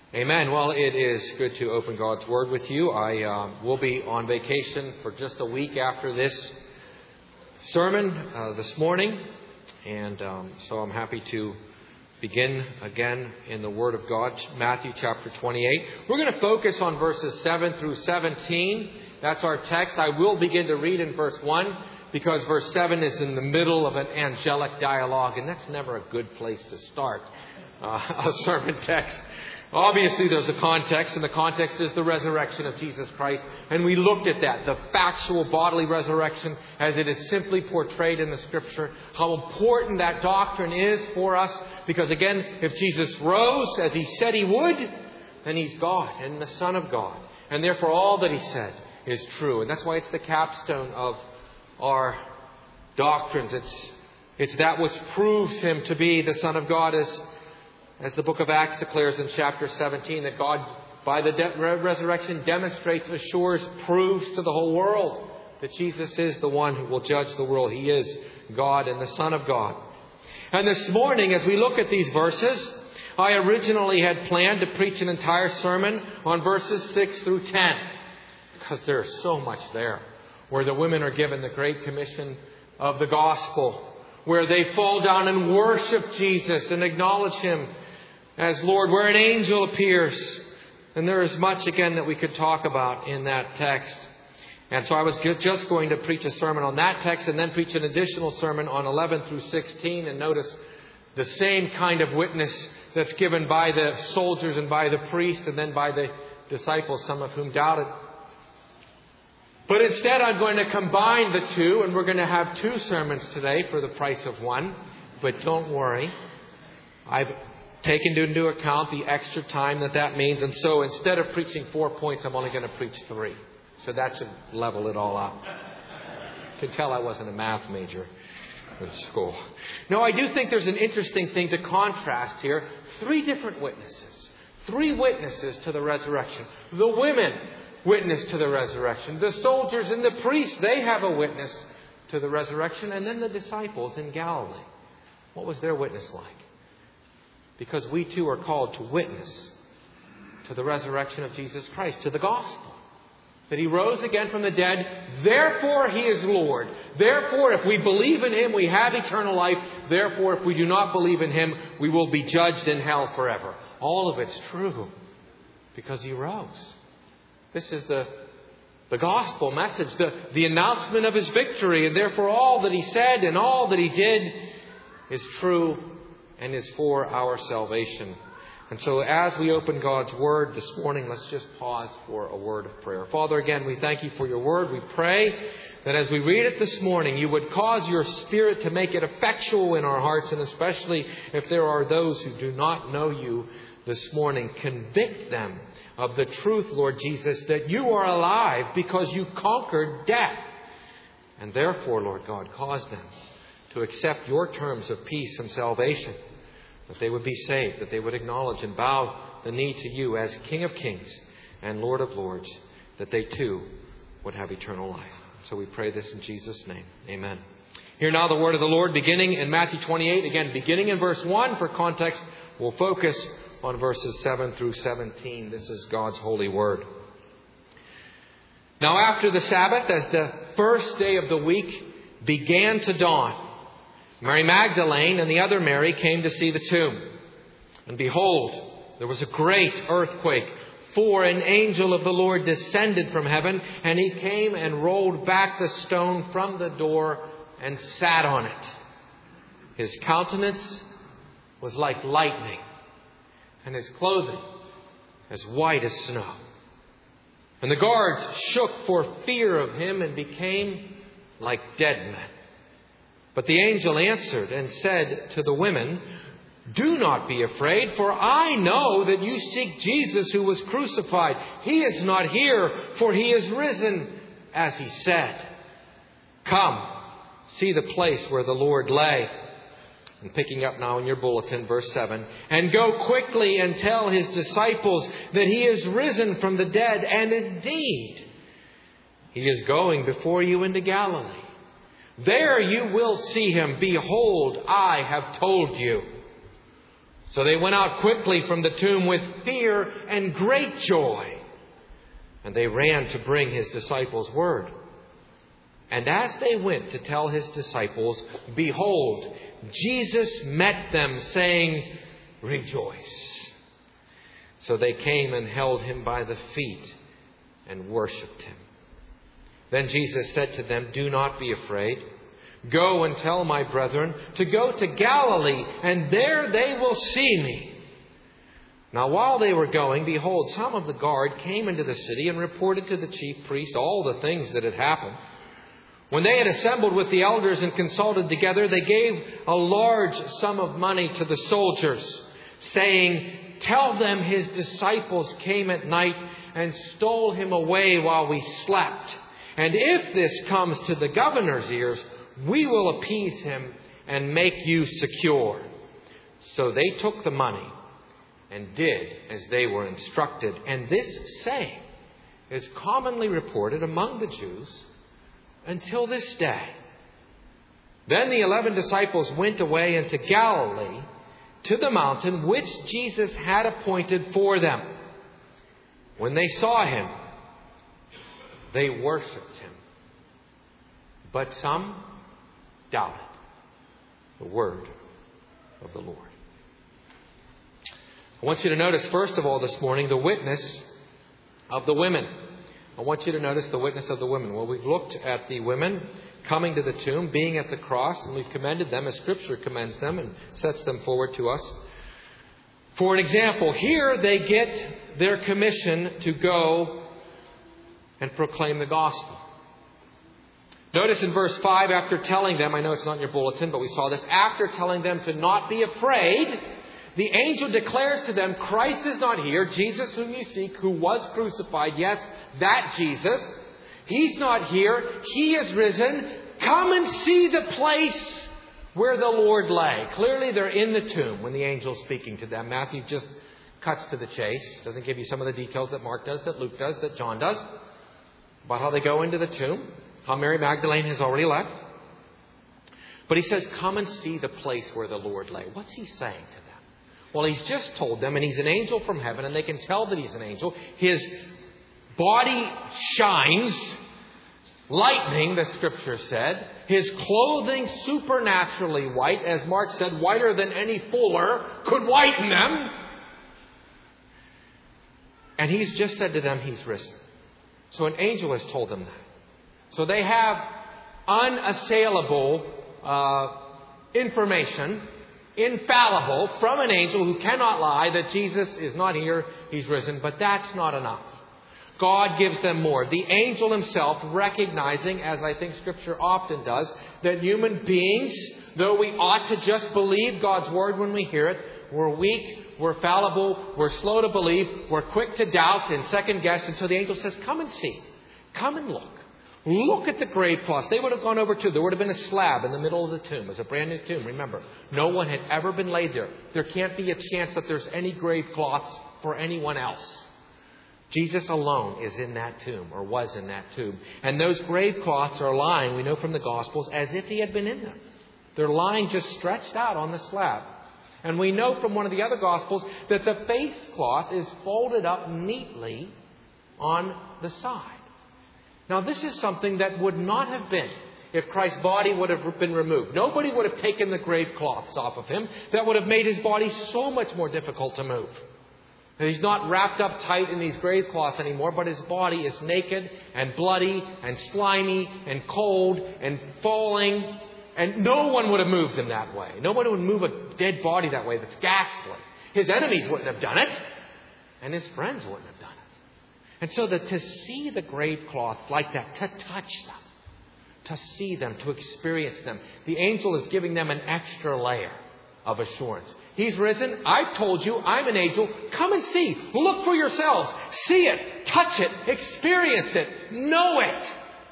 Amen. Well, it is good to open God's Word with you. I will be on vacation for just a week after this sermon this morning. And so I'm happy to begin again in the Word of God, Matthew chapter 28. We're going to focus on verses 7 through 17. That's our text. I will begin to read in verse 1 because verse 7 is in the middle of an angelic dialogue, and that's never a good place to start a sermon text. Obviously, there's a context, and the context is the resurrection of Jesus Christ. And we looked at that, the factual bodily resurrection as it is simply portrayed in the Scripture. How important that doctrine is for us. Because again, if Jesus rose as He said He would, then He's God and the Son of God. And therefore all that He said is true. And that's why it's the capstone of our doctrines. It's that which proves Him to be the Son of God, as the book of Acts declares in chapter 17, that God, by the resurrection, demonstrates, assures, proves to the whole world that Jesus is the one who will judge the world. He is God and the Son of God. And this morning, as we look at these verses, I originally had planned to preach an entire sermon on verses 6 through 10, because there's so much there, where the women are given the great commission of the gospel, where they fall down and worship Jesus and acknowledge Him as Lord, where an angel appears. And there is much again that we could talk about in that text. And so I was just going to preach a sermon on that text and then preach an additional sermon on 11 through 16. And notice the same kind of witness that's given by the soldiers and by the priest and then by the disciples, some of whom doubted. But instead I'm going to combine the two, and we're going to have two sermons today for the price of one. But don't worry, I've taken into account the extra time that means. And so instead of preaching 4 points, I'm only going to preach 3. So that should level it all out. You can tell I wasn't a math major in school. No, I do think there's an interesting thing to contrast here. 3 different witnesses. 3 witnesses to the resurrection. The women witness to the resurrection. The soldiers and the priests, they have a witness to the resurrection. And then the disciples in Galilee. What was their witness like? Because we too are called to witness to the resurrection of Jesus Christ, to the gospel. That He rose again from the dead. Therefore He is Lord. Therefore, if we believe in Him, we have eternal life. Therefore, if we do not believe in Him, we will be judged in hell forever. All of it's true because He rose. This is the gospel message, the announcement of His victory. And therefore all that He said and all that He did is true and is for our salvation. And so as we open God's Word this morning, let's just pause for a word of prayer. Father, again, we thank You for Your Word. We pray that as we read it this morning, You would cause Your Spirit to make it effectual in our hearts, and especially if there are those who do not know You this morning, convict them of the truth, Lord Jesus, that You are alive because You conquered death. And therefore, Lord God, cause them to accept Your terms of peace and salvation, that they would be saved, that they would acknowledge and bow the knee to You as King of Kings and Lord of Lords, that they too would have eternal life. So we pray this in Jesus' name. Amen. Hear now the word of the Lord beginning in Matthew 28. Again, beginning in verse 1. For context, we'll focus on verses 7 through 17. This is God's holy word. Now after the Sabbath, as the first day of the week began to dawn, Mary Magdalene and the other Mary came to see the tomb. And behold, there was a great earthquake, for an angel of the Lord descended from heaven, and He came and rolled back the stone from the door and sat on it. His countenance was like lightning, and His clothing as white as snow. And the guards shook for fear of Him and became like dead men. But the angel answered and said to the women, "Do not be afraid, for I know that you seek Jesus who was crucified. He is not here, for He is risen, as He said. Come, see the place where the Lord lay." And picking up now in your bulletin, verse 7. "And go quickly and tell His disciples that He is risen from the dead, and indeed He is going before you into Galilee. There you will see Him. Behold, I have told you." So they went out quickly from the tomb with fear and great joy. And they ran to bring his disciples word. And as they went to tell his disciples, behold, Jesus met them, saying, rejoice. So they came and held him by the feet and worshipped him. Then Jesus said to them, do not be afraid. Go and tell my brethren to go to Galilee, and there they will see me. Now while they were going, behold, some of the guard came into the city and reported to the chief priest all the things that had happened. When they had assembled with the elders and consulted together, they gave a large sum of money to the soldiers, saying, tell them his disciples came at night and stole him away while we slept. And if this comes to the governor's ears, we will appease him and make you secure. So they took the money and did as they were instructed. And this saying is commonly reported among the Jews until this day. Then the 11 disciples went away into Galilee to the mountain which Jesus had appointed for them. When they saw him, they worshipped him. But some doubted the word of the Lord. I want you to notice, first of all, this morning, the witness of the women. I want you to notice the witness of the women. Well, we've looked at the women coming to the tomb, being at the cross, and we've commended them as Scripture commends them and sets them forward to us. For an example, here they get their commission to go and proclaim the gospel. Notice in verse 5, after telling them, I know it's not in your bulletin, but we saw this, after telling them to not be afraid, the angel declares to them, Christ is not here, Jesus whom you seek, who was crucified, yes, that Jesus. He's not here, he is risen. Come and see the place where the Lord lay. Clearly they're in the tomb when the angel's speaking to them. Matthew just cuts to the chase. Doesn't give you some of the details that Mark does, that Luke does, that John does, about how they go into the tomb. How Mary Magdalene has already left. But he says, come and see the place where the Lord lay. What's he saying to them? Well, he's just told them, and he's an angel from heaven, and they can tell that he's an angel. His body shines, lightning, the Scripture said. His clothing supernaturally white, as Mark said, whiter than any fuller could whiten them. And he's just said to them, he's risen. So an angel has told them that. So they have unassailable information, infallible, from an angel who cannot lie, that Jesus is not here, he's risen. But that's not enough. God gives them more. The angel himself, recognizing, as I think Scripture often does, that human beings, though we ought to just believe God's word when we hear it, we're weak, we're fallible, we're slow to believe, we're quick to doubt and second guess. And so the angel says, come and see. Come and look. Look at the grave cloths. They would have gone over too. There would have been a slab in the middle of the tomb. It was a brand new tomb. Remember, no one had ever been laid there. There can't be a chance that there's any grave cloths for anyone else. Jesus alone is in that tomb, or was in that tomb. And those grave cloths are lying, we know from the Gospels, as if he had been in them. They're lying just stretched out on the slab. And we know from one of the other Gospels that the face cloth is folded up neatly on the side. Now, this is something that would not have been if Christ's body would have been removed. Nobody would have taken the grave cloths off of him. That would have made his body so much more difficult to move. And he's not wrapped up tight in these grave cloths anymore, but his body is naked and bloody and slimy and cold and falling. And no one would have moved him that way. Nobody would move a dead body that way. That's ghastly. His enemies wouldn't have done it. And his friends wouldn't have done it. And so that to see the grave cloths like that, to touch them, to see them, to experience them, the angel is giving them an extra layer of assurance. He's risen. I've told you, I'm an angel. Come and see. Look for yourselves. See it. Touch it. Experience it. Know it.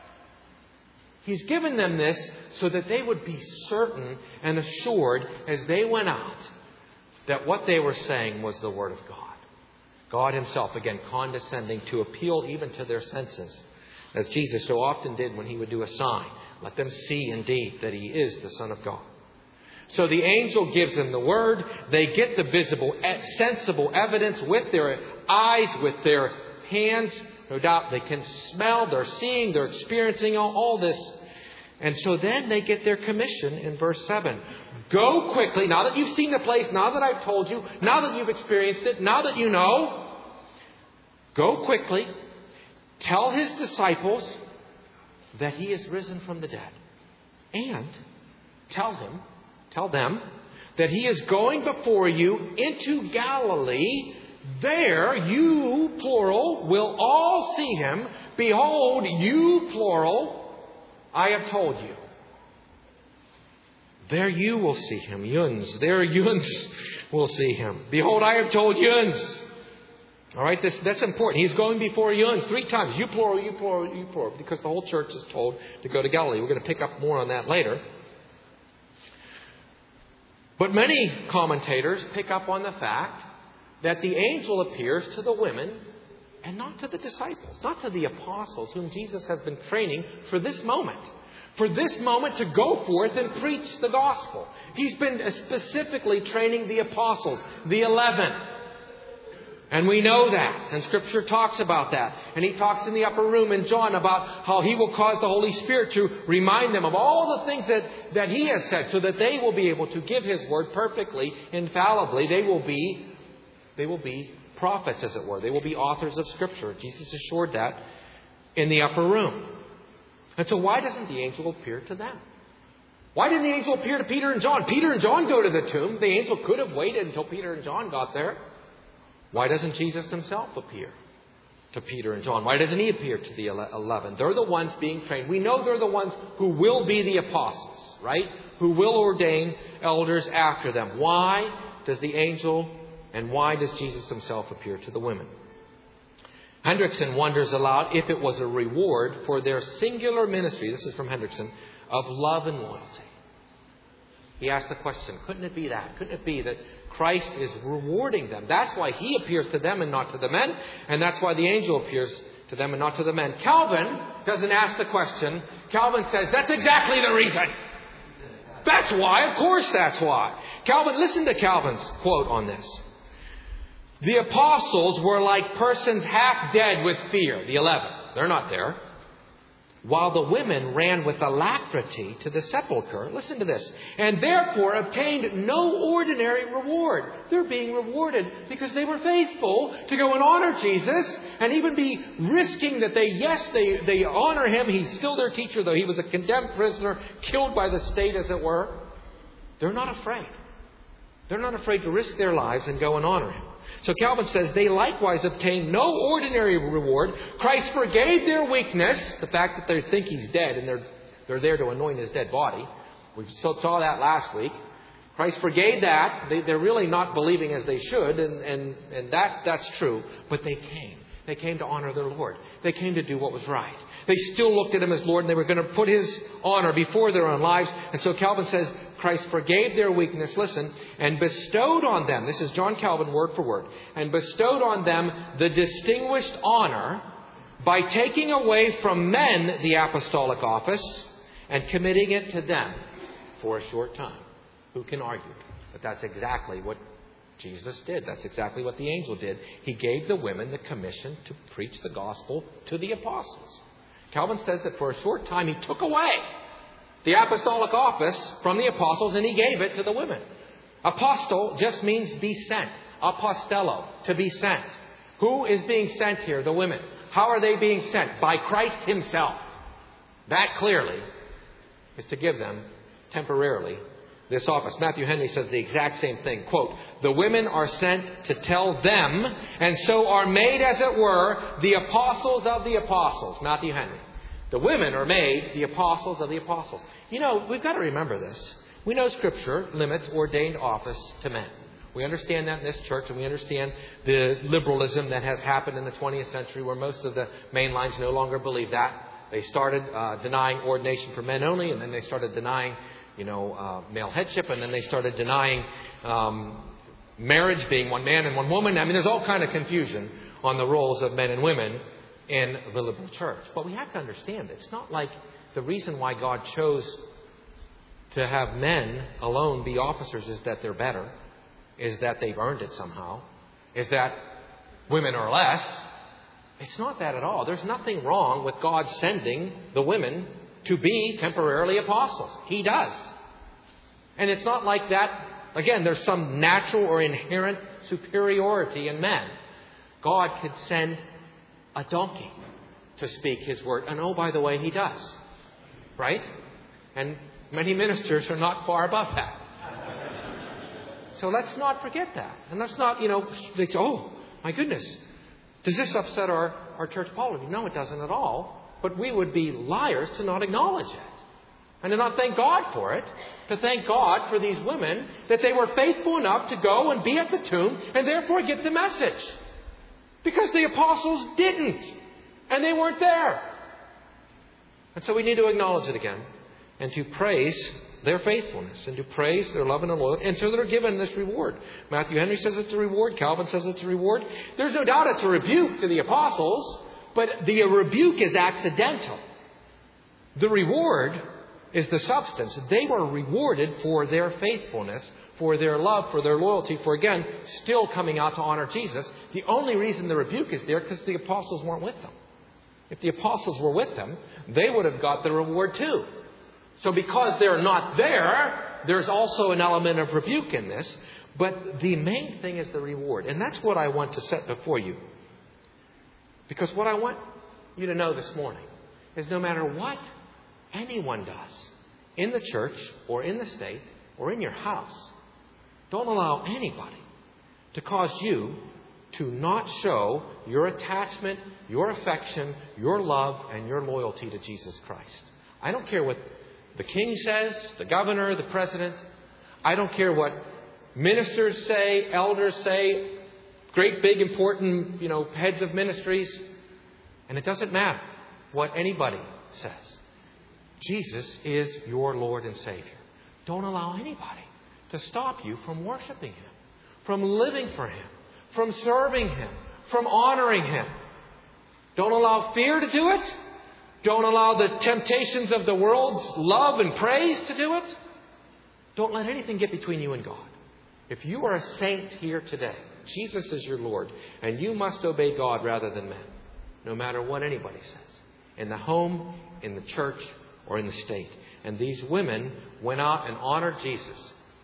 He's given them this so that they would be certain and assured as they went out that what they were saying was the Word of God. God himself, again, condescending to appeal even to their senses, as Jesus so often did when he would do a sign. Let them see indeed that he is the Son of God. So the angel gives them the word. They get the visible, sensible evidence with their eyes, with their hands. No doubt they can smell, they're seeing, they're experiencing all this. And so then they get their commission in verse 7. Go quickly, now that you've seen the place, now that I've told you, now that you've experienced it, now that you know, go quickly, tell his disciples that he is risen from the dead. And tell them that he is going before you into Galilee. There you, plural, will all see him. Behold, you, plural, I have told you. There you will see him. Yuns. There yuns will see him. Behold, I have told yuns. All right, that's important. He's going before yuns 3 times. You plural, you plural, you plural. Because the whole church is told to go to Galilee. We're going to pick up more on that later. But many commentators pick up on the fact that the angel appears to the women and not to the disciples, not to the apostles whom Jesus has been training for this moment. For this moment to go forth and preach the gospel. He's been specifically training the apostles, the 11. And we know that. And Scripture talks about that. And he talks in the upper room in John about how he will cause the Holy Spirit to remind them of all the things that he has said so that they will be able to give his word perfectly, infallibly. They will be prophets, as it were. They will be authors of Scripture. Jesus assured that in the upper room. And so why doesn't the angel appear to them? Why didn't the angel appear to Peter and John? Peter and John go to the tomb. The angel could have waited until Peter and John got there. Why doesn't Jesus himself appear to Peter and John? Why doesn't he appear to the 11? They're the ones being trained. We know they're the ones who will be the apostles, right? Who will ordain elders after them. Why does the angel and why does Jesus himself appear to the women? Hendrickson wonders aloud if it was a reward for their singular ministry, this is from Hendrickson, of love and loyalty. He asked the question, couldn't it be that? Couldn't it be that Christ is rewarding them? That's why he appears to them and not to the men. And that's why the angel appears to them and not to the men. Calvin doesn't ask the question. Calvin says, that's exactly the reason. That's why. Of course that's why. Calvin, listen to Calvin's quote on this. The apostles were like persons half dead with fear. The 11. They're not there. While the women ran with alacrity to the sepulchre. Listen to this. And therefore obtained no ordinary reward. They're being rewarded because they were faithful to go and honor Jesus. And even be risking that they honor him. He's still their teacher, though he was a condemned prisoner, killed by the state, as it were. They're not afraid. They're not afraid to risk their lives and go and honor him. So Calvin says, they likewise obtained no ordinary reward. Christ forgave their weakness, the fact that they think he's dead and they're there to anoint his dead body. We saw that last week. Christ forgave that. They're really not believing as they should, and that's true. But they came. They came to honor their Lord. They came to do what was right. They still looked at him as Lord, and they were going to put his honor before their own lives. And so Calvin says, Christ forgave their weakness, listen, and bestowed on them, this is John Calvin word for word, and bestowed on them the distinguished honor by taking away from men the apostolic office and committing it to them for a short time. Who can argue? But that's exactly what Jesus did. That's exactly what the angel did. He gave the women the commission to preach the gospel to the apostles. Calvin says that for a short time he took away the apostolic office from the apostles and he gave it to the women. Apostle just means be sent. Apostello, to be sent. Who is being sent here? The women. How are they being sent? By Christ himself. That clearly is to give them temporarily this office. Matthew Henry says the exact same thing. Quote, the women are sent to tell them, and so are made, as it were, the apostles of the apostles. Matthew Henry. The women are made the apostles of the apostles. You know, we've got to remember this. We know Scripture limits ordained office to men. We understand that in this church, and we understand the liberalism that has happened in the 20th century where most of the main lines no longer believe that. They started denying ordination for men only, and then they started denying, male headship, and then they started denying marriage being one man and one woman. I mean, there's all kind of confusion on the roles of men and women in the liberal church. But we have to understand it's not like the reason why God chose to have men alone be officers is that they're better, is that they've earned it somehow, is that women are less. It's not that at all. There's nothing wrong with God sending the women to be temporarily apostles. He does. And it's not like that. Again, there's some natural or inherent superiority in men. God could send a donkey to speak His word. And oh, by the way, He does. Right? And many ministers are not far above that. So let's not forget that. And let's not, they say, oh, my goodness, does this upset our church polity? No, it doesn't at all. But we would be liars to not acknowledge it. And to not thank God for it. To thank God for these women, that they were faithful enough to go and be at the tomb and therefore get the message. Because the apostles didn't. And they weren't there. And so we need to acknowledge it again. And to praise their faithfulness. And to praise their love and their loyalty. And so they're given this reward. Matthew Henry says it's a reward. Calvin says it's a reward. There's no doubt it's a rebuke to the apostles. But the rebuke is accidental. The reward is the substance. They were rewarded for their faithfulness, for their love, for their loyalty, for, again, still coming out to honor Jesus. The only reason the rebuke is there because the apostles weren't with them. If the apostles were with them, they would have got the reward too. So because they're not there, there's also an element of rebuke in this. But the main thing is the reward. And that's what I want to set before you. Because what I want you to know this morning is no matter what anyone does in the church or in the state or in your house, don't allow anybody to cause you to not show your attachment, your affection, your love, and your loyalty to Jesus Christ. I don't care what the king says, the governor, the president. I don't care what ministers say, elders say, great, big, important, heads of ministries. And it doesn't matter what anybody says. Jesus is your Lord and Savior. Don't allow anybody to stop you from worshiping Him, from living for Him, from serving Him, from honoring Him. Don't allow fear to do it. Don't allow the temptations of the world's love and praise to do it. Don't let anything get between you and God. If you are a saint here today, Jesus is your Lord, and you must obey God rather than men, no matter what anybody says, in the home, in the church, or in the state. And these women went out and honored Jesus.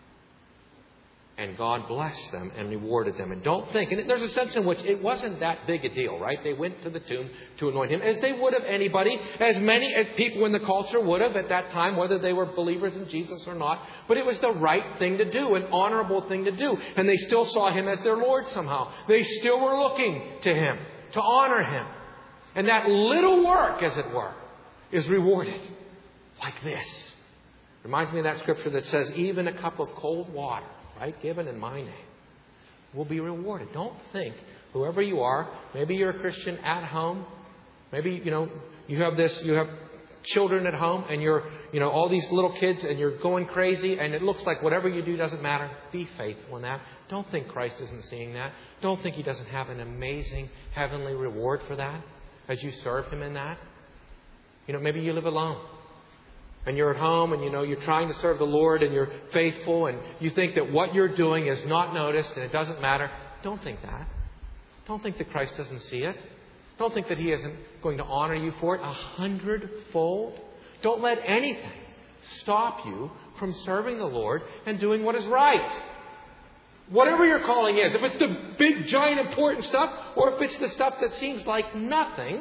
And God blessed them and rewarded them. And don't think, and there's a sense in which it wasn't that big a deal, right? They went to the tomb to anoint Him, as they would have anybody, as many as people in the culture would have at that time, whether they were believers in Jesus or not. But it was the right thing to do, an honorable thing to do. And they still saw Him as their Lord somehow. They still were looking to Him, to honor Him. And that little work, as it were, is rewarded like this. Reminds me of that scripture that says, even a cup of cold water, right, given in my name, will be rewarded. Don't think, whoever you are, maybe you're a Christian at home, maybe, you have children at home, and you're, all these little kids, and you're going crazy, and it looks like whatever you do doesn't matter. Be faithful in that. Don't think Christ isn't seeing that. Don't think He doesn't have an amazing heavenly reward for that as you serve Him in that. Maybe you live alone. And you're at home and, you're trying to serve the Lord and you're faithful and you think that what you're doing is not noticed and it doesn't matter. Don't think that. Don't think that Christ doesn't see it. Don't think that He isn't going to honor you for it 100-fold. Don't let anything stop you from serving the Lord and doing what is right. Whatever your calling is, if it's the big, giant, important stuff or if it's the stuff that seems like nothing,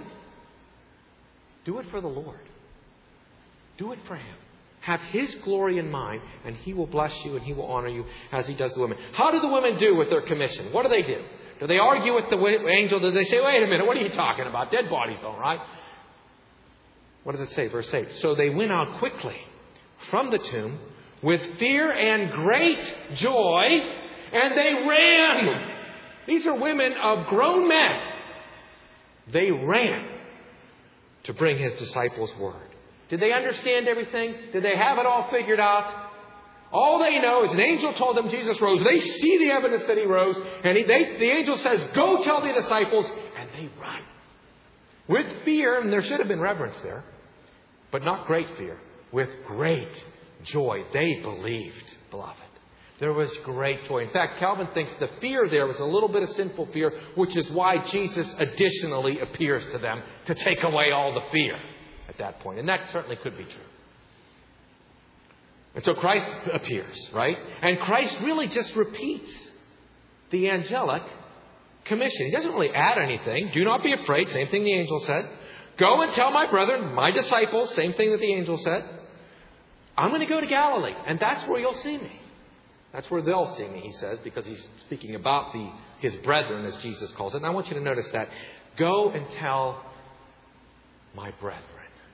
do it for the Lord. Do it for Him. Have His glory in mind, and He will bless you and He will honor you as He does the women. How do the women do with their commission? What do? Do they argue with the angel? Do they say, wait a minute, what are you talking about? Dead bodies don't, right? What does it say? Verse 8. So they went out quickly from the tomb with fear and great joy, and they ran. These are women of grown men. They ran to bring His disciples word. Did they understand everything? Did they have it all figured out? All they know is an angel told them Jesus rose. They see the evidence that He rose. And the angel says, go tell the disciples. And they run. With fear, and there should have been reverence there, but not great fear. With great joy. They believed, beloved. There was great joy. In fact, Calvin thinks the fear there was a little bit of sinful fear, which is why Jesus additionally appears to them to take away all the fear at that point. And that certainly could be true. And so Christ appears, right? And Christ really just repeats the angelic commission. He doesn't really add anything. Do not be afraid. Same thing the angel said. Go and tell my brethren, my disciples. Same thing that the angel said. I'm going to go to Galilee, and that's where you'll see me. That's where they'll see me, he says, because he's speaking about his brethren, as Jesus calls it. And I want you to notice that. Go and tell my brethren.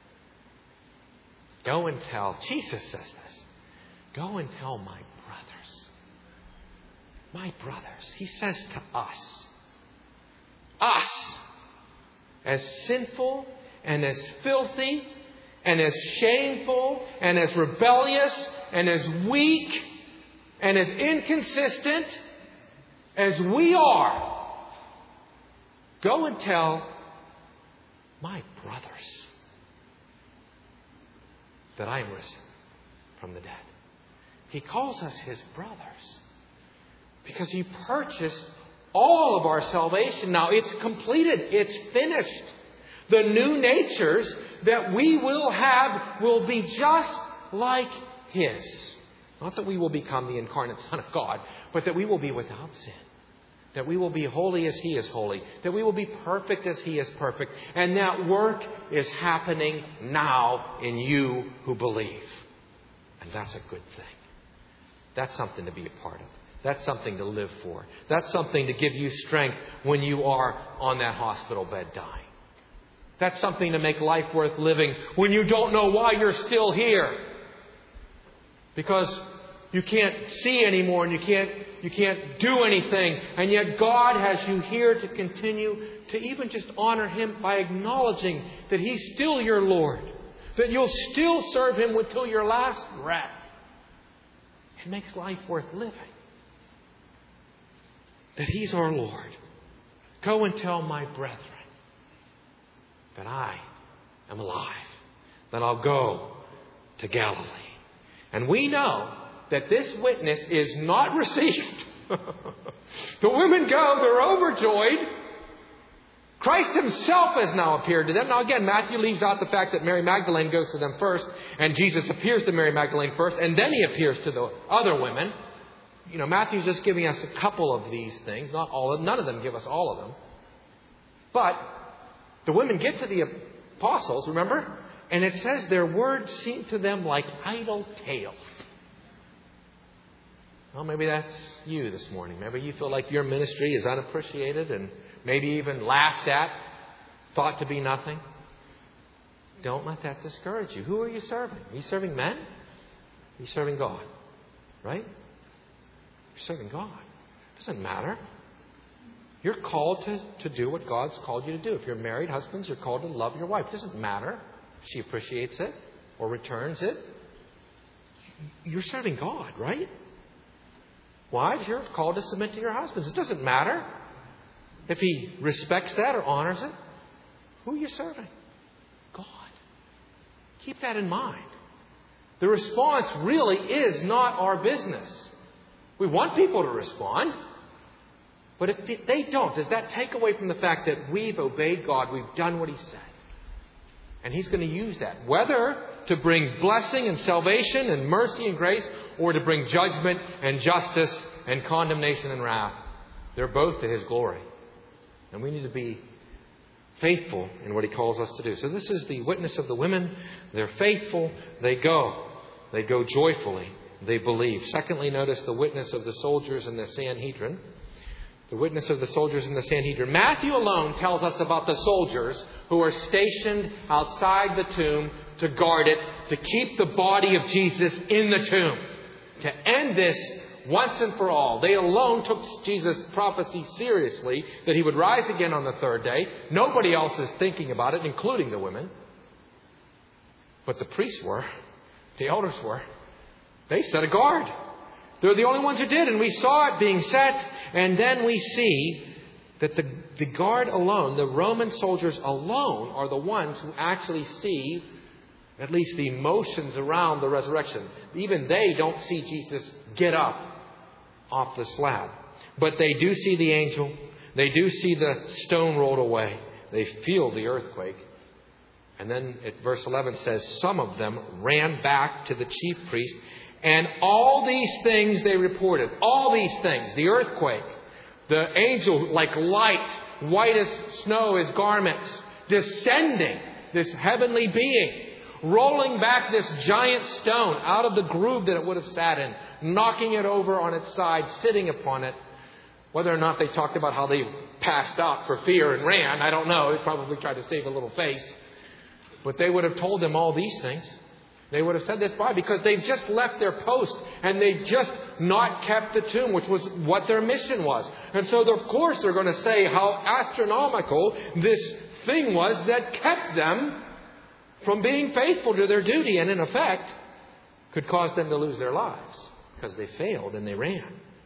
Go and tell. Jesus says this. Go and tell my brothers. My brothers. He says to us. Us. As sinful and as filthy and as shameful and as rebellious and as weak and as inconsistent as we are, go and tell my brothers that I am risen from the dead. He calls us his brothers because he purchased all of our salvation. Now it's completed. It's finished. The new natures that we will have will be just like his. Not that we will become the incarnate Son of God, but that we will be without sin. That we will be holy as he is holy. That we will be perfect as he is perfect. And that work is happening now in you who believe. And that's a good thing. That's something to be a part of. That's something to live for. That's something to give you strength when you are on that hospital bed dying. That's something to make life worth living when you don't know why you're still here. Because you can't see anymore and you can't do anything. And yet God has you here to continue to even just honor him by acknowledging that he's still your Lord. That you'll still serve him until your last breath. It makes life worth living. That he's our Lord. Go and tell my brethren that I am alive. That I'll go to Galilee. And we know that this witness is not received. The women go, they're overjoyed. Christ himself has now appeared to them. Now again, Matthew leaves out the fact that Mary Magdalene goes to them first, and Jesus appears to Mary Magdalene first, and then he appears to the other women. You know, Matthew's just giving us a couple of these things, not all of them. None of them give us all of them. But the women get to the apostles, remember? And it says their words seem to them like idle tales. Well, maybe that's you this morning. Maybe you feel like your ministry is unappreciated and maybe even laughed at, thought to be nothing. Don't let that discourage you. Who are you serving? Are you serving men? Are you serving God? Right? You're serving God. It doesn't matter. You're called to do what God's called you to do. If you're married, husbands, you're called to love your wife. It doesn't matter if she appreciates it or returns it. You're serving God, right? Wives, you're called to submit to your husbands. It doesn't matter if he respects that or honors it. Who are you serving? God. Keep that in mind. The response really is not our business. We want people to respond. But if they don't, does that take away from the fact that we've obeyed God? We've done what he said. And he's going to use that. Whether to bring blessing and salvation and mercy and grace, or to bring judgment and justice and condemnation and wrath. They're both to his glory. And we need to be faithful in what he calls us to do. So this is the witness of the women. They're faithful. They go. They go joyfully. They believe. Secondly, notice the witness of the soldiers in the Sanhedrin. The witness of the soldiers in the Sanhedrin. Matthew alone tells us about the soldiers who are stationed outside the tomb to guard it, to keep the body of Jesus in the tomb. To end this once and for all. They alone took Jesus' prophecy seriously that he would rise again on the third day. Nobody else is thinking about it, including the women. But the priests were. The elders were. They set a guard. They're the only ones who did. And we saw it being set. And then we see that the guard alone, the Roman soldiers alone, are the ones who actually see At least the emotions around the resurrection. Even they don't see Jesus get up off the slab. But they do see the angel. They do see the stone rolled away. They feel the earthquake. And then at verse 11 says, some of them ran back to the chief priest. And all these things they reported. All these things. The earthquake. The angel like light. White as snow, his garments. Descending. This heavenly being. Rolling back this giant stone out of the groove that it would have sat in. Knocking it over on its side. Sitting upon it. Whether or not they talked about how they passed out for fear and ran, I don't know. They probably tried to save a little face. But they would have told them all these things. They would have said this. Why? Because they've just left their post and they've just not kept the tomb, which was what their mission was. And so, of course, they're going to say how astronomical this thing was that kept them from being faithful to their duty and, in effect, could cause them to lose their lives because they failed and they ran.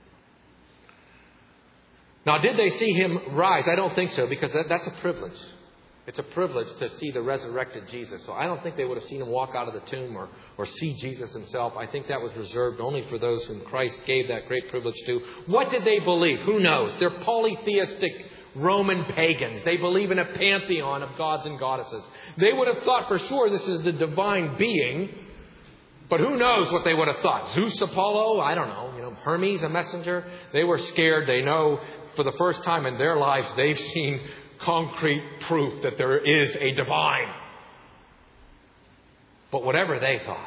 Now, did they see him rise? I don't think so, because that's a privilege. It's a privilege to see the resurrected Jesus. So I don't think they would have seen him walk out of the tomb or see Jesus himself. I think that was reserved only for those whom Christ gave that great privilege to. What did they believe? Who knows? They're polytheistic Roman pagans. They believe in a pantheon of gods and goddesses. They would have thought for sure this is the divine being. But who knows what they would have thought? Zeus, Apollo? I don't know. Hermes, a messenger? They were scared. They know for the first time in their lives they've seen concrete proof that there is a divine. But whatever they thought,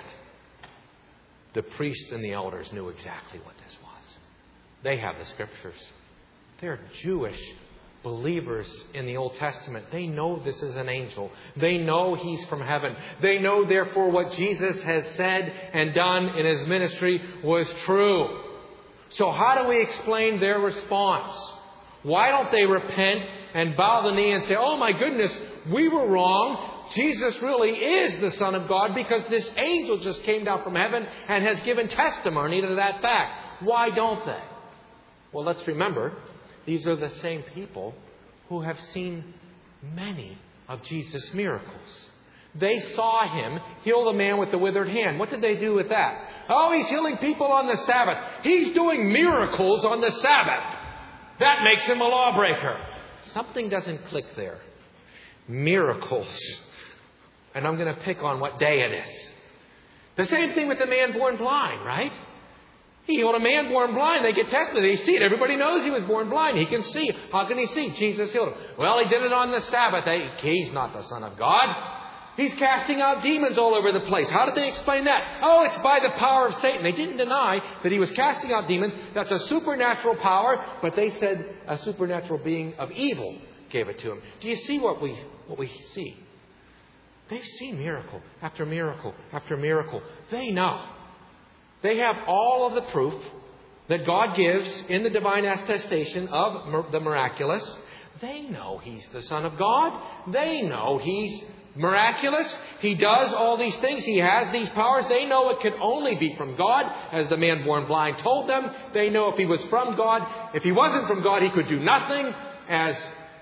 the priests and the elders knew exactly what this was. They have the scriptures. They're Jewish believers in the Old Testament. They know this is an angel. They know he's from heaven. They know, therefore, what Jesus has said and done in his ministry was true. So how do we explain their response? Why don't they repent and bow the knee and say, oh my goodness, we were wrong. Jesus really is the Son of God because this angel just came down from heaven and has given testimony to that fact. Why don't they? Well, let's remember, these are the same people who have seen many of Jesus' miracles. They saw him heal the man with the withered hand. What did they do with that? Oh, he's healing people on the Sabbath. He's doing miracles on the Sabbath. That makes him a lawbreaker. Something doesn't click there. Miracles. And I'm going to pick on what day it is. The same thing with the man born blind, right? He healed a man born blind. They get tested. They see it. Everybody knows he was born blind. He can see. How can he see? Jesus healed him. Well, he did it on the Sabbath. He's not the Son of God. He's casting out demons all over the place. How did they explain that? Oh, it's by the power of Satan. They didn't deny that he was casting out demons. That's a supernatural power. But they said a supernatural being of evil gave it to him. Do you see what we see? They've seen miracle after miracle after miracle. They know. They have all of the proof that God gives in the divine attestation of the miraculous. They know he's the Son of God. They know he's miraculous. He does all these things. He has these powers. They know it can only be from God, as the man born blind told them. They know if he was from God, if he wasn't from God, he could do nothing, as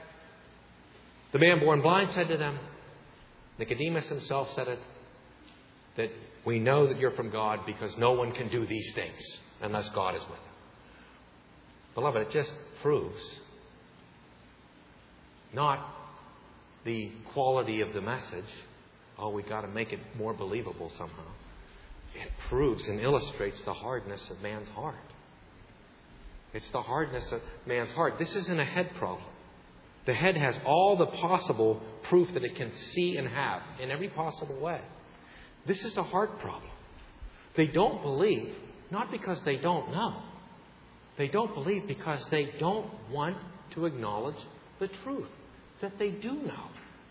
the man born blind said to them. Nicodemus himself said it, that we know that you're from God because no one can do these things unless God is with them. Beloved, it just proves not the quality of the message. Oh, we got to make it more believable somehow. It proves and illustrates the hardness of man's heart. It's the hardness of man's heart. This isn't a head problem. The head has all the possible proof that it can see and have in every possible way. This is a heart problem. They don't believe, not because they don't know. They don't believe because they don't want to acknowledge the truth that they do know.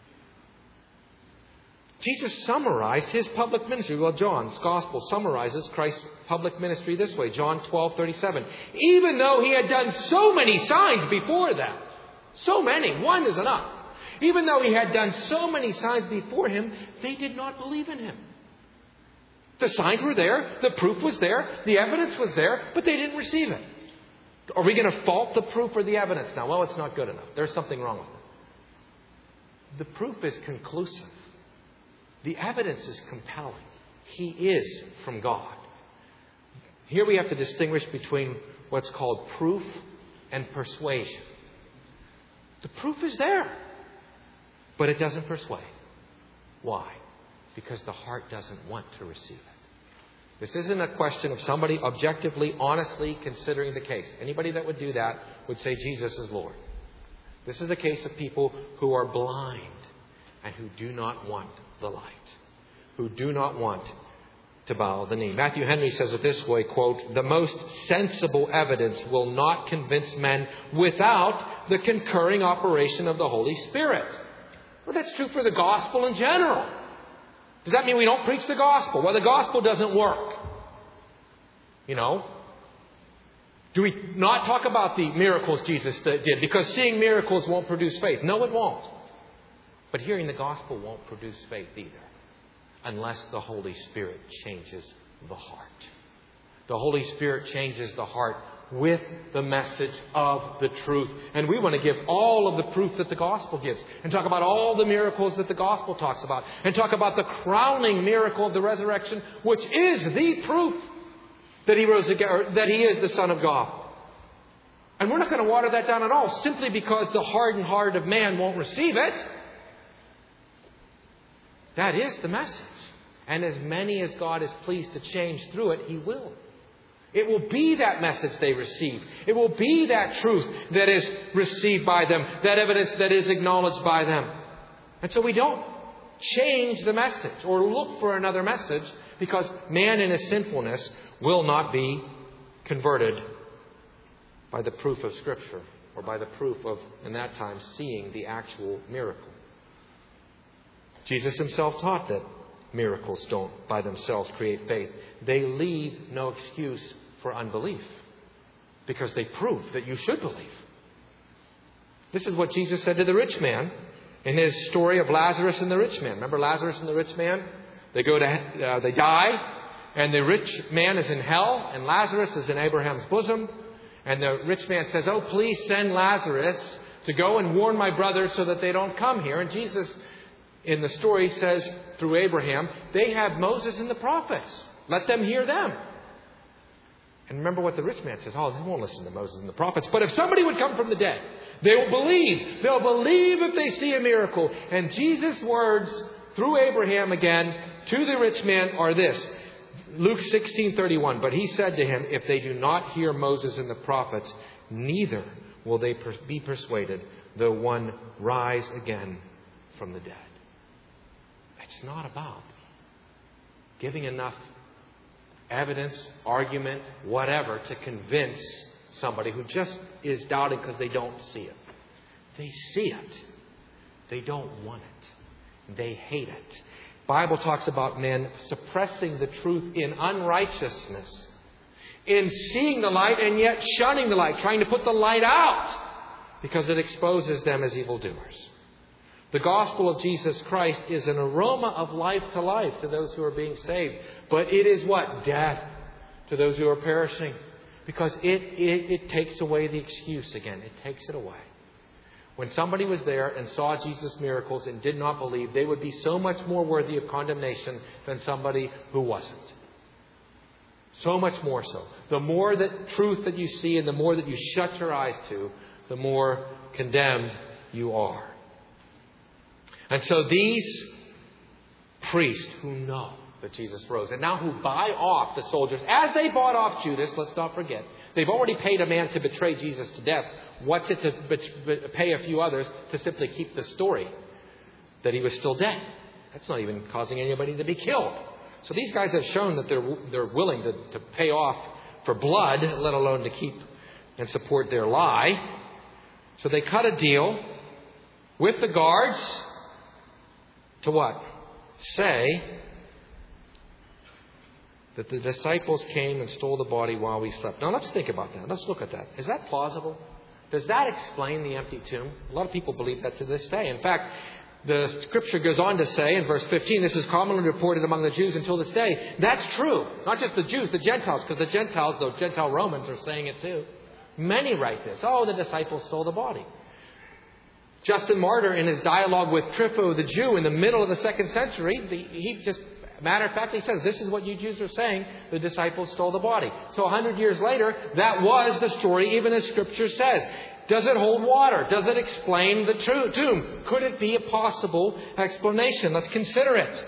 Jesus summarized his public ministry. Well, John's Gospel summarizes Christ's public ministry this way. John 12:37. Even though he had done so many signs before that. So many. One is enough. Even though he had done so many signs before him, they did not believe in him. The signs were there. The proof was there. The evidence was there. But they didn't receive it. Are we going to fault the proof or the evidence now? Well, it's not good enough. There's something wrong with it. The proof is conclusive. The evidence is compelling. He is from God. Here we have to distinguish between what's called proof and persuasion. The proof is there, but it doesn't persuade. Why? Because the heart doesn't want to receive it. This isn't a question of somebody objectively, honestly considering the case. Anybody that would do that would say Jesus is Lord. This is a case of people who are blind and who do not want the light, who do not want to bow the knee. Matthew Henry says it this way, quote, "The most sensible evidence will not convince men without the concurring operation of the Holy Spirit." Well, that's true for the gospel in general. Does that mean we don't preach the gospel? Well, the gospel doesn't work. You know? Do we not talk about the miracles Jesus did? Because seeing miracles won't produce faith. No, it won't. But hearing the gospel won't produce faith either, unless the Holy Spirit changes the heart. The Holy Spirit changes the heart with the message of the truth. And we want to give all of the proof that the gospel gives, and talk about all the miracles that the gospel talks about, and talk about the crowning miracle of the resurrection, which is the proof that He rose again, or that He is the Son of God. And we're not going to water that down at all, simply because the hardened heart of man won't receive it. That is the message. And as many as God is pleased to change through it, He will. It will be that message they receive. It will be that truth that is received by them, that evidence that is acknowledged by them. And so we don't change the message or look for another message, because man in his sinfulness will not be converted by the proof of Scripture, or by the proof of, in that time, seeing the actual miracle. Jesus Himself taught that miracles don't by themselves create faith. They leave no excuse for unbelief, because they prove that you should believe. This is what Jesus said to the rich man in His story of Lazarus and the rich man. Remember Lazarus and the rich man? They die, and the rich man is in hell, and Lazarus is in Abraham's bosom. And the rich man says, "Oh, please send Lazarus to go and warn my brothers so that they don't come here." And Jesus, in the story, says through Abraham, "They have Moses and the prophets. Let them hear them." And remember what the rich man says. "Oh, they won't listen to Moses and the prophets. But if somebody would come from the dead, they will believe. They'll believe if they see a miracle." And Jesus' words through Abraham again to the rich man are this. Luke 16:31. "But He said to him, if they do not hear Moses and the prophets, neither will they be persuaded, though one rise again from the dead." It's not about giving enough evidence, argument, whatever, to convince somebody who just is doubting because they don't see it. They see it. They don't want it. They hate it. Bible talks about men suppressing the truth in unrighteousness, in seeing the light and yet shunning the light, trying to put the light out because it exposes them as evildoers. The gospel of Jesus Christ is an aroma of life to those who are being saved. But it is what? Death to those who are perishing. Because it takes away the excuse again. It takes it away. When somebody was there and saw Jesus' miracles and did not believe, they would be so much more worthy of condemnation than somebody who wasn't. So much more so. The more that truth that you see and the more that you shut your eyes to, the more condemned you are. And so these priests who know that Jesus rose, and now who buy off the soldiers, as they bought off Judas, let's not forget, they've already paid a man to betray Jesus to death. What's it to pay a few others to simply keep the story that He was still dead? That's not even causing anybody to be killed. So these guys have shown that they're willing to pay off for blood, let alone to keep and support their lie. So they cut a deal with the guards to what? Say that the disciples came and stole the body while we slept. Now let's think about that. Let's look at that. Is that plausible? Does that explain the empty tomb? A lot of people believe that to this day. In fact, the Scripture goes on to say in verse 15, this is commonly reported among the Jews until this day. That's true. Not just the Jews, the Gentiles, because the Gentiles, those Gentile Romans, are saying it too. Many write this. Oh, the disciples stole the body. Justin Martyr, in his dialogue with Trypho the Jew in the middle of the 2nd century, matter of fact, he says, this is what you Jews are saying. The disciples stole the body. So 100 years later, that was the story, even as Scripture says. Does it hold water? Does it explain the tomb? Could it be a possible explanation? Let's consider it.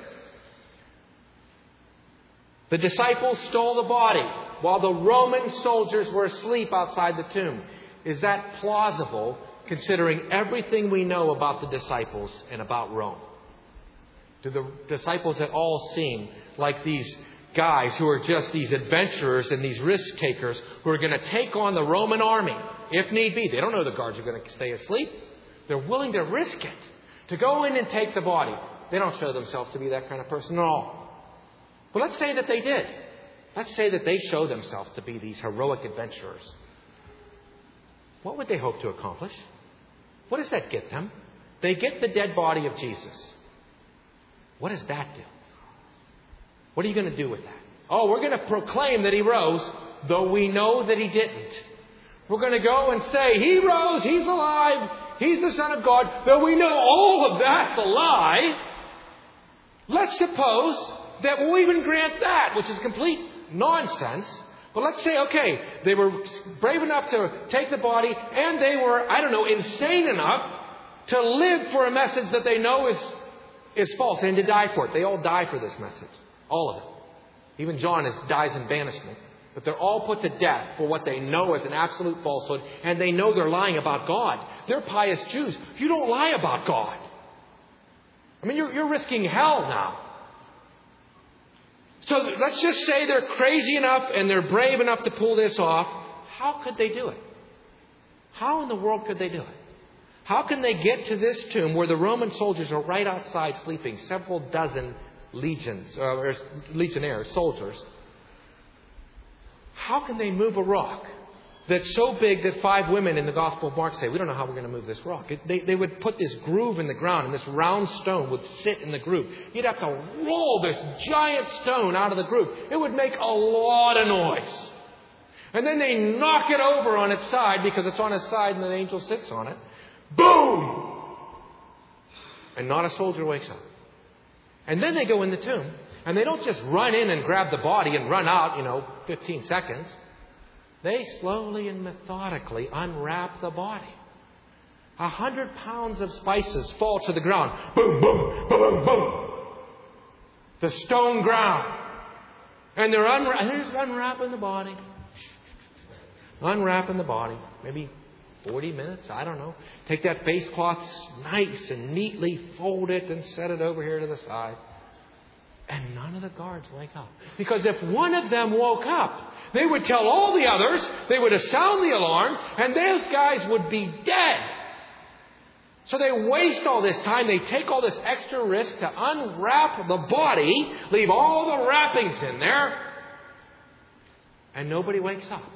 The disciples stole the body while the Roman soldiers were asleep outside the tomb. Is that plausible, considering everything we know about the disciples and about Rome? Do the disciples at all seem like these guys who are just these adventurers and these risk takers who are going to take on the Roman army if need be? They don't know the guards are going to stay asleep. They're willing to risk it to go in and take the body. They don't show themselves to be that kind of person at all. But let's say that they did. Let's say that they show themselves to be these heroic adventurers. What would they hope to accomplish? What does that get them? They get the dead body of Jesus. What does that do? What are you going to do with that? Oh, we're going to proclaim that He rose, though we know that He didn't. We're going to go and say, He rose, He's alive, He's the Son of God, though we know all of that's a lie. Let's suppose that we'll even grant that, which is complete nonsense. But let's say, okay, they were brave enough to take the body, and they were, insane enough to live for a message that they know is false and to die for it. They all die for this message. All of them. Even John dies in banishment. But they're all put to death for what they know is an absolute falsehood, and they know they're lying about God. They're pious Jews. You don't lie about God. I mean, you're risking hell now. So let's just say they're crazy enough and they're brave enough to pull this off. How could they do it? How in the world could they do it? How can they get to this tomb where the Roman soldiers are right outside sleeping, several dozen legionnaires, soldiers? How can they move a rock that's so big that 5 women in the Gospel of Mark say, we don't know how we're going to move this rock? They would put this groove in the ground, and this round stone would sit in the groove. You'd have to roll this giant stone out of the groove. It would make a lot of noise. And then they knock it over on its side because it's on its side and the angel sits on it. Boom! And not a soldier wakes up. And then they go in the tomb, and they don't just run in and grab the body and run out, 15 seconds. They slowly and methodically unwrap the body. 100 pounds of spices fall to the ground. Boom, boom, boom, boom, boom. The stone ground. And they're just unwrapping the body. Unwrapping the body. Maybe 40 minutes, I don't know. Take that face cloth nice and neatly, fold it and set it over here to the side. And none of the guards wake up. Because if one of them woke up, they would tell all the others, they would sound the alarm, and those guys would be dead. So they waste all this time. They take all this extra risk to unwrap the body, leave all the wrappings in there, and nobody wakes up.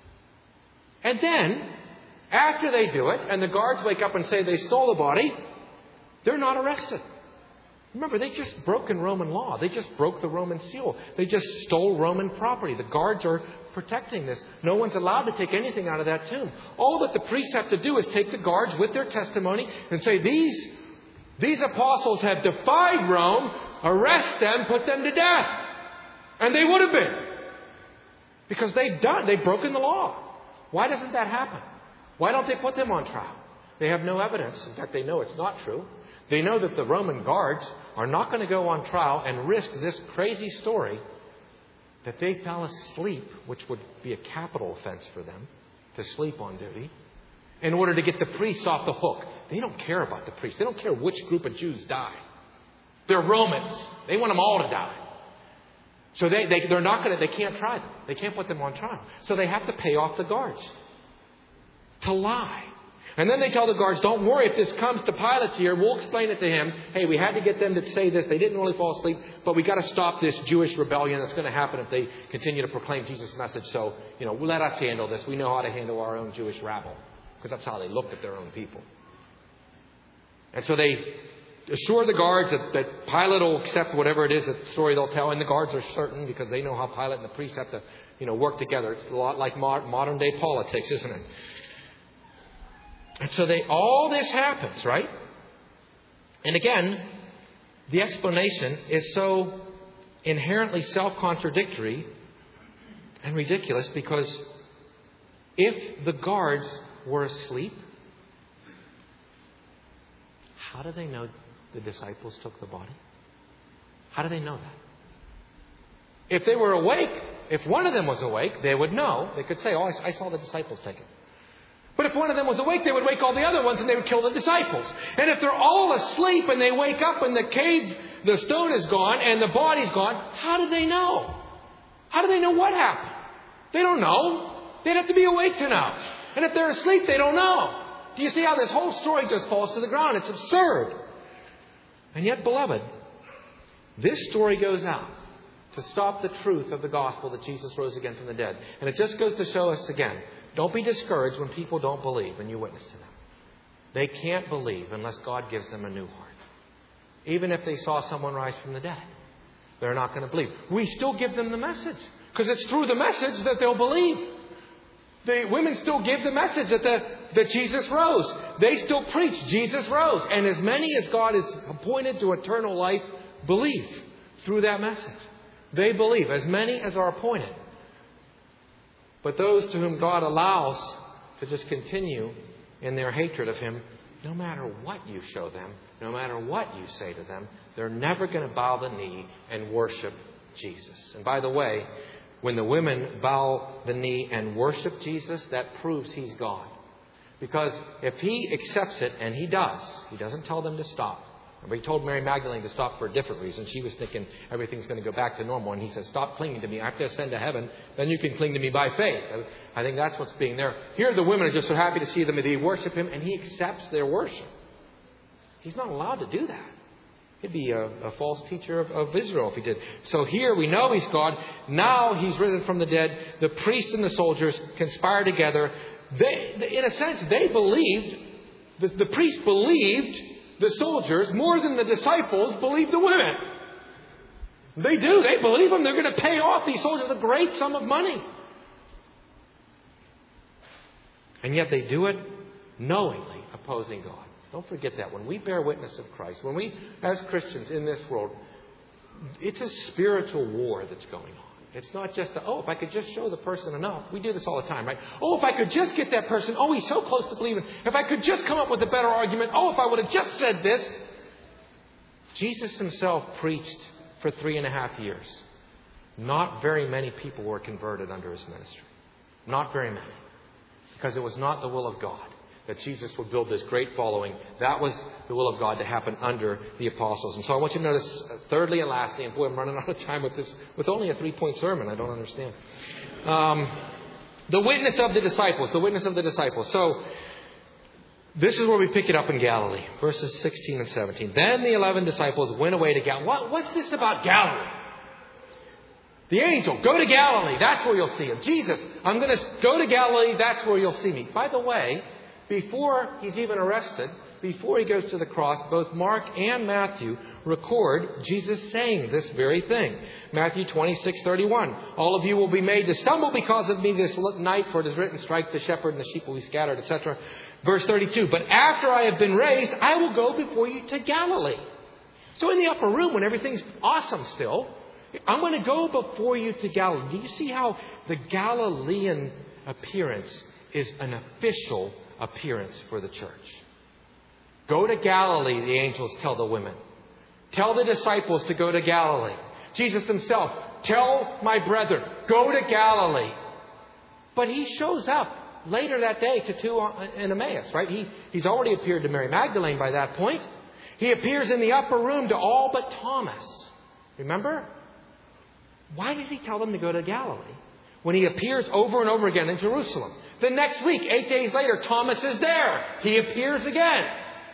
And then, after they do it, and the guards wake up and say they stole the body, they're not arrested. Remember, they just broken Roman law. They just broke the Roman seal. They just stole Roman property. The guards are protecting this. No one's allowed to take anything out of that tomb. All that the priests have to do is take the guards with their testimony and say, these apostles have defied Rome. Arrest them, put them to death. And they would have been. Because they've broken the law. Why doesn't that happen? Why don't they put them on trial? They have no evidence. In fact, they know it's not true. They know that the Roman guards are not going to go on trial and risk this crazy story that they fell asleep, which would be a capital offense for them, to sleep on duty, in order to get the priests off the hook. They don't care about the priests. They don't care which group of Jews die. They're Romans. They want them all to die. So they can't try them. They can't put them on trial. So they have to pay off the guards to lie. And then they tell the guards, don't worry, if this comes to Pilate's ear, we'll explain it to him. Hey, we had to get them to say this. They didn't really fall asleep, but we got to stop this Jewish rebellion that's going to happen if they continue to proclaim Jesus' message. So, let us handle this. We know how to handle our own Jewish rabble, because that's how they looked at their own people. And so they assure the guards that Pilate will accept whatever it is, that story they'll tell. And the guards are certain because they know how Pilate and the priests have to, work together. It's a lot like modern day politics, isn't it? And so all this happens, right? And again, the explanation is so inherently self-contradictory and ridiculous, because if the guards were asleep, how do they know the disciples took the body? How do they know that? If they were awake, if one of them was awake, they would know. They could say, I saw the disciples take it. But if one of them was awake, they would wake all the other ones and they would kill the disciples. And if they're all asleep and they wake up and the cave, the stone is gone and the body's gone, how do they know? How do they know what happened? They don't know. They'd have to be awake to know. And if they're asleep, they don't know. Do you see how this whole story just falls to the ground? It's absurd. And yet, beloved, this story goes out to stop the truth of the gospel that Jesus rose again from the dead. And it just goes to show us again, don't be discouraged when people don't believe and you witness to them. They can't believe unless God gives them a new heart. Even if they saw someone rise from the dead, they're not going to believe. We still give them the message, because it's through the message that they'll believe. The women still give the message that Jesus rose. They still preach Jesus rose. And as many as God has appointed to eternal life believe through that message. They believe, as many as are appointed. But those to whom God allows to just continue in their hatred of Him, no matter what you show them, no matter what you say to them, they're never going to bow the knee and worship Jesus. And by the way, when the women bow the knee and worship Jesus, that proves He's God. Because if He accepts it, and He does, He doesn't tell them to stop. He told Mary Magdalene to stop for a different reason. She was thinking everything's going to go back to normal. And He said, stop clinging to me. I have to ascend to heaven. Then you can cling to me by faith. I think that's what's being there. Here the women are just so happy to see them. They worship Him, and He accepts their worship. He's not allowed to do that. He'd be a false teacher of Israel if He did. So here we know He's God. Now He's risen from the dead. The priests and the soldiers conspire together. In a sense, they believed, the priests believed the soldiers more than the disciples believed the women. They do. They believe them. They're going to pay off these soldiers a great sum of money. And yet they do it knowingly opposing God. Don't forget that. When we bear witness of Christ, when we, as Christians in this world, it's a spiritual war that's going on. It's not just, if I could just show the person enough. We do this all the time, right? If I could just get that person. He's so close to believing. If I could just come up with a better argument. If I would have just said this. Jesus Himself preached for 3.5 years. Not very many people were converted under His ministry. Not very many. Because it was not the will of God that Jesus would build this great following. That was the will of God to happen under the apostles. And so I want you to notice, thirdly and lastly, and boy, I'm running out of time with this, with only a 3-point sermon. I don't understand. The witness of the disciples. The witness of the disciples. So, this is where we pick it up in Galilee. Verses 16 and 17. Then the 11 disciples went away to Galilee. What's this about Galilee? The angel, go to Galilee. That's where you'll see Him. Jesus, I'm going to go to Galilee. That's where you'll see me. By the way, before He's even arrested, before He goes to the cross, both Mark and Matthew record Jesus saying this very thing. Matthew 26:31. All of you will be made to stumble because of me this night, for it is written, strike the shepherd and the sheep will be scattered, etc. Verse 32. But after I have been raised, I will go before you to Galilee. So in the upper room, when everything's awesome still, I'm going to go before you to Galilee. Do you see how the Galilean appearance is an official appearance for the church? Go to Galilee, the angels tell the women. Tell the disciples to go to Galilee. Jesus Himself, tell my brethren, go to Galilee. But He shows up later that day to two in Emmaus, right? He's already appeared to Mary Magdalene by that point. He appears in the upper room to all but Thomas. Remember? Why did He tell them to go to Galilee when He appears over and over again in Jerusalem? The next week, 8 days later, Thomas is there. He appears again.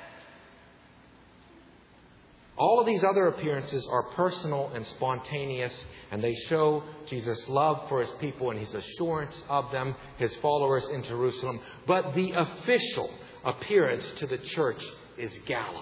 All of these other appearances are personal and spontaneous, and they show Jesus' love for His people and His assurance of them, His followers in Jerusalem. But the official appearance to the church is Galilee.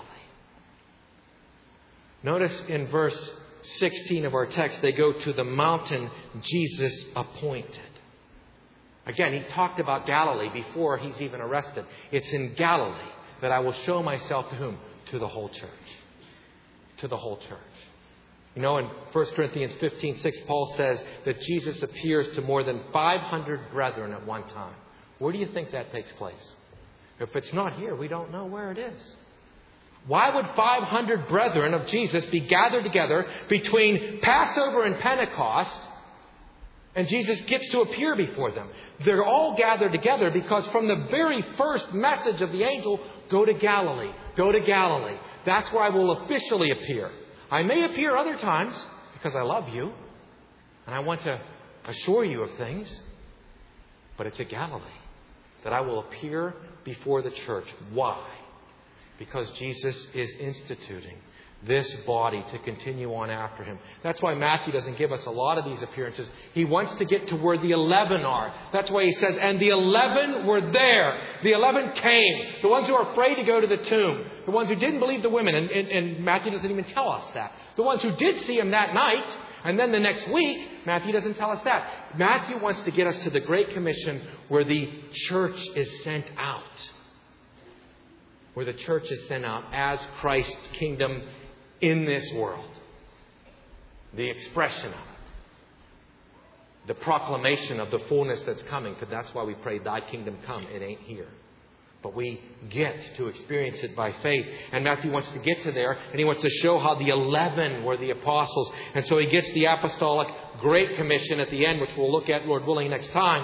Notice in verse 16 of our text, they go to the mountain Jesus appointed. Again, he talked about Galilee before he's even arrested. It's in Galilee that I will show myself to whom? To the whole church. To the whole church. You know, in 1 Corinthians 15:6, Paul says that Jesus appears to more than 500 brethren at one time. Where do you think that takes place? If it's not here, we don't know where it is. Why would 500 brethren of Jesus be gathered together between Passover and Pentecost, and Jesus gets to appear before them? They're all gathered together because from the very first message of the angel, go to Galilee, go to Galilee. That's where I will officially appear. I may appear other times because I love you and I want to assure you of things, but it's at Galilee that I will appear before the church. Why? Because Jesus is instituting this body to continue on after Him. That's why Matthew doesn't give us a lot of these appearances. He wants to get to where the 11 are. That's why he says, and the 11 were there. The 11 came. The ones who are afraid to go to the tomb. The ones who didn't believe the women. And Matthew doesn't even tell us that. The ones who did see Him that night. And then the next week, Matthew doesn't tell us that. Matthew wants to get us to the Great Commission where the church is sent out. Where the church is sent out as Christ's kingdom in this world. The expression of it. The proclamation of the fullness that's coming. Because that's why we pray, Thy kingdom come. It ain't here. But we get to experience it by faith. And Matthew wants to get to there. And he wants to show how the 11 were the apostles. And so he gets the apostolic Great Commission at the end, which we'll look at, Lord willing, next time.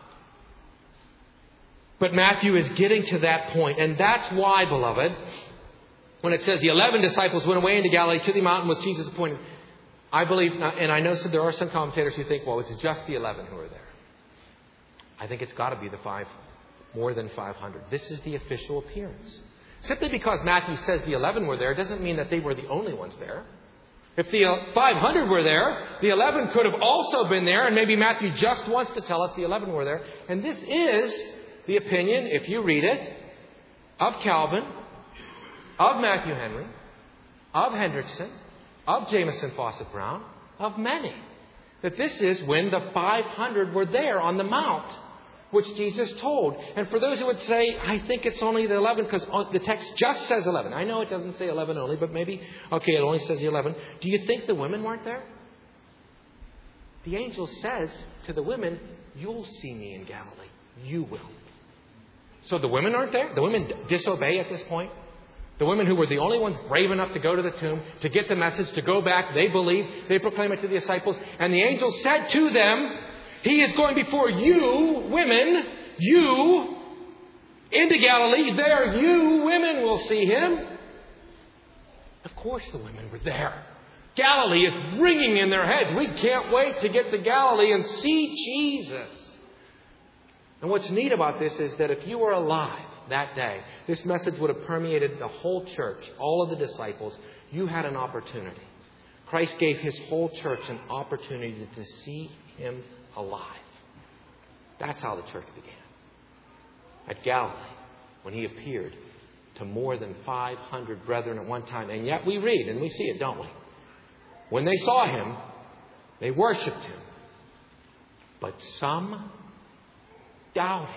But Matthew is getting to that point. And that's why, beloved, when it says the 11 disciples went away into Galilee to the mountain with Jesus appointed, I believe, and I know that there are some commentators who think, well, it's just the 11 who are there. I think it's got to be the more than 500. This is the official appearance. Simply because Matthew says the 11 were there doesn't mean that they were the only ones there. If the 500 were there, the 11 could have also been there, and maybe Matthew just wants to tell us the 11 were there. And this is the opinion, if you read it, of Calvin, of Matthew Henry, of Hendrickson, of Jameson Fawcett Brown, of many. That this is when the 500 were there on the mount, which Jesus told. And for those who would say, I think it's only the 11 because the text just says 11. I know it doesn't say 11 only, but maybe, okay, it only says the 11. Do you think the women weren't there? The angel says to the women, you'll see me in Galilee. You will. So the women aren't there? The women disobey at this point? The women who were the only ones brave enough to go to the tomb, to get the message, to go back, they believe, they proclaim it to the disciples. And the angel said to them, He is going before you, women, you, into Galilee. There you, women, will see Him. Of course the women were there. Galilee is ringing in their heads. We can't wait to get to Galilee and see Jesus. And what's neat about this is that if you were alive that day, this message would have permeated the whole church, all of the disciples. You had an opportunity. Christ gave His whole church an opportunity to see Him alive. That's how the church began. At Galilee, when He appeared to more than 500 brethren at one time. And yet we read, and we see it, don't we? When they saw Him, they worshipped Him. But some doubted.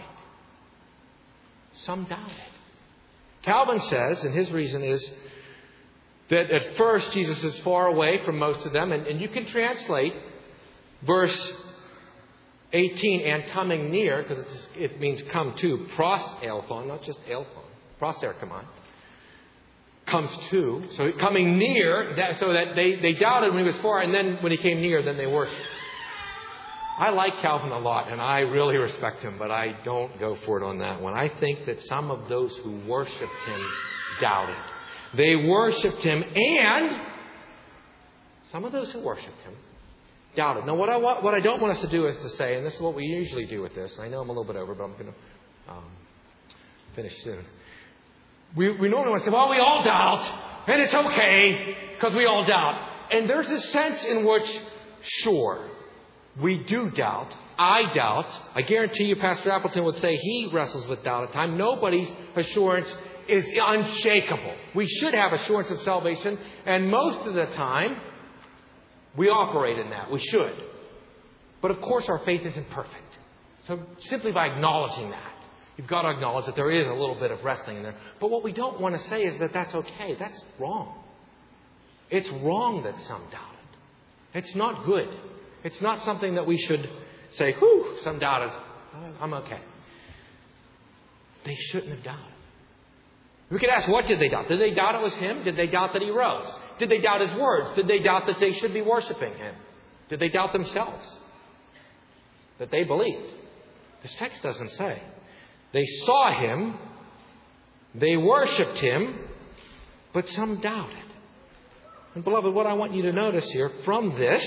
Some doubted. Calvin says, and his reason is that at first Jesus is far away from most of them. And you can translate verse 18, and coming near, because it means come to, pros elphon, not just elphon, proserchomon, comes to. So coming near, so that they doubted when He was far, and then when He came near, then they worshipped. I like Calvin a lot, and I really respect him, but I don't go for it on that one. I think that some of those who worshipped Him doubted. They worshipped Him, and some of those who worshipped Him doubted. Now, what I don't want us to do is to say, and this is what we usually do with this. I know I'm a little bit over, but I'm going to finish soon. We normally want to say, well, we all doubt, and it's okay, because we all doubt. And there's a sense in which, sure, we do doubt. I doubt. I guarantee you Pastor Appleton would say he wrestles with doubt at times. Nobody's assurance is unshakable. We should have assurance of salvation. And most of the time, we operate in that. We should. But of course, our faith isn't perfect. So simply by acknowledging that, you've got to acknowledge that there is a little bit of wrestling in there. But what we don't want to say is that that's okay. That's wrong. It's wrong that some doubted. It's not good. It's not something that we should say, whew, some doubted. I'm okay. They shouldn't have doubted. We could ask, what did they doubt? Did they doubt it was Him? Did they doubt that He rose? Did they doubt His words? Did they doubt that they should be worshiping Him? Did they doubt themselves? That they believed? This text doesn't say. They saw Him. They worshipped Him. But some doubted. And beloved, what I want you to notice here from this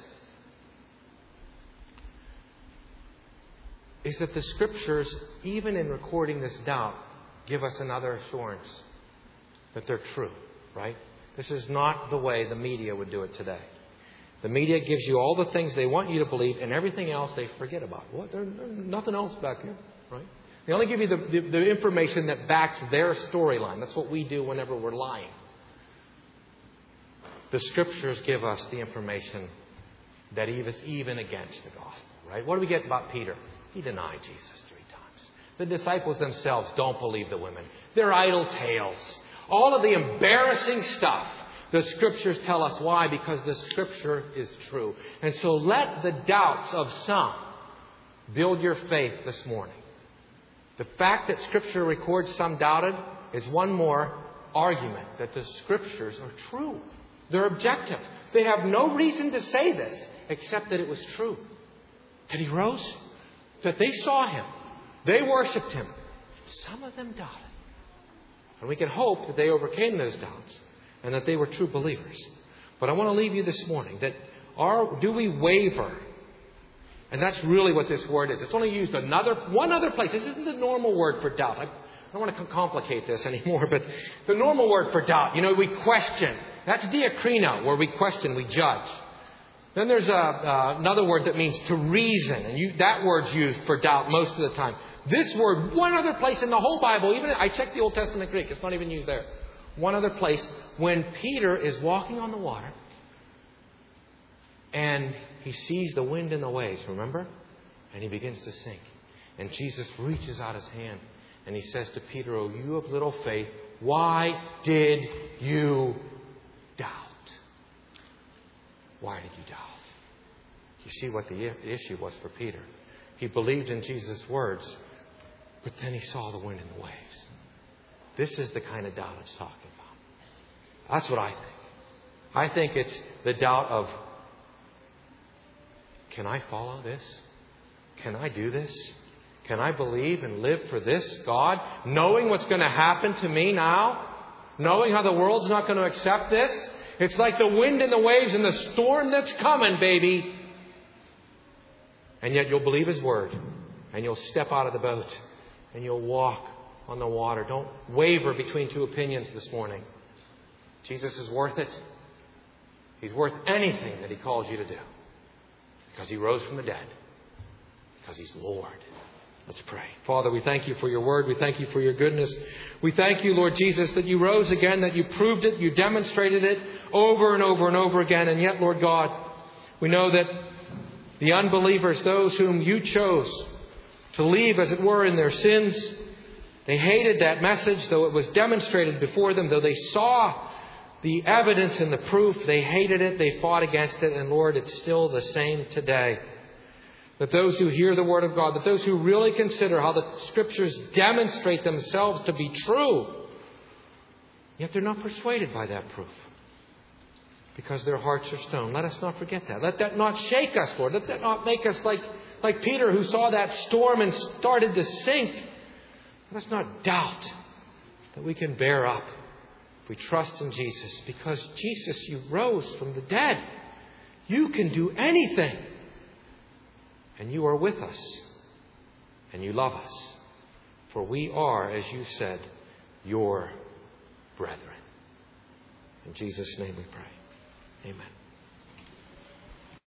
is that the Scriptures, even in recording this doubt, give us another assurance that they're true, right? This is not the way the media would do it today. The media gives you all the things they want you to believe, and everything else they forget about. What? There's nothing else back here, right? They only give you the information that backs their storyline. That's what we do whenever we're lying. The Scriptures give us the information that is even against the gospel, right? What do we get about Peter? He denied Jesus 3 times. The disciples themselves don't believe the women. They're idle tales. All of the embarrassing stuff. The Scriptures tell us why. Because the Scripture is true. And so let the doubts of some build your faith this morning. The fact that Scripture records some doubted is one more argument that the Scriptures are true. They're objective. They have no reason to say this except that it was true. That He rose. That they saw Him. They worshipped Him. Some of them doubted. And we can hope that they overcame those doubts and that they were true believers. But I want to leave you this morning that do we waver? And that's really what this word is. It's only used one other place. This isn't the normal word for doubt. I don't want to complicate this anymore, but the normal word for doubt, we question. That's diakrino, where we question, we judge. Then there's another word that means to reason. And that word's used for doubt most of the time. This word, one other place in the whole Bible, even I checked the Old Testament Greek, it's not even used there. One other place, when Peter is walking on the water and he sees the wind and the waves, remember? And he begins to sink. And Jesus reaches out His hand and He says to Peter, "Oh, you of little faith, why did you doubt?" Why did you doubt? You see what the issue was for Peter. He believed in Jesus' words, but then he saw the wind and the waves. This is the kind of doubt it's talking about. That's what I think. I think it's the doubt of, can I follow this? Can I do this? Can I believe and live for this God? Knowing what's going to happen to me now? Knowing how the world's not going to accept this? It's like the wind and the waves and the storm that's coming, baby. And yet you'll believe His word. And you'll step out of the boat. And you'll walk on the water. Don't waver between two opinions this morning. Jesus is worth it. He's worth anything that He calls you to do. Because He rose from the dead. Because He's Lord. Let's pray. Father, we thank You for Your word. We thank You for Your goodness. We thank You, Lord Jesus, that You rose again, that You proved it, You demonstrated it over and over and over again. And yet, Lord God, we know that the unbelievers, those whom You chose to leave, as it were, in their sins, they hated that message, though it was demonstrated before them, though they saw the evidence and the proof, they hated it, they fought against it, and Lord, it's still the same today. That those who hear the Word of God, that those who really consider how the Scriptures demonstrate themselves to be true, yet they're not persuaded by that proof. Because their hearts are stone. Let us not forget that. Let that not shake us, Lord. Let that not make us like Peter, who saw that storm and started to sink. Let us not doubt that we can bear up if we trust in Jesus. Because Jesus, You rose from the dead. You can do anything. And You are with us. And You love us. For we are, as You said, Your brethren. In Jesus' name we pray. Amen.